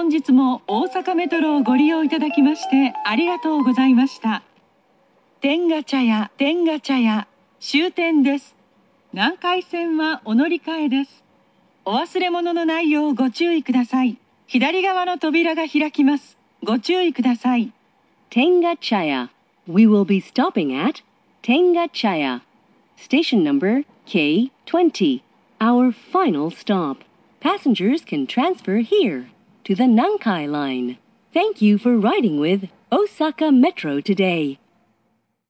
本日も大阪メトロをご利用いただきましてありがとうございました。天下茶屋終点です。南海線はお乗り換えです。お忘れ物のないようご注意ください。左側の扉が開きます。ご注意ください。 Tenga Chaya. We will be stopping at Tenga Chaya. Station number K20. Our final stop. Passengers can transfer here to the Nankai Line. Thank you for riding with Osaka Metro today.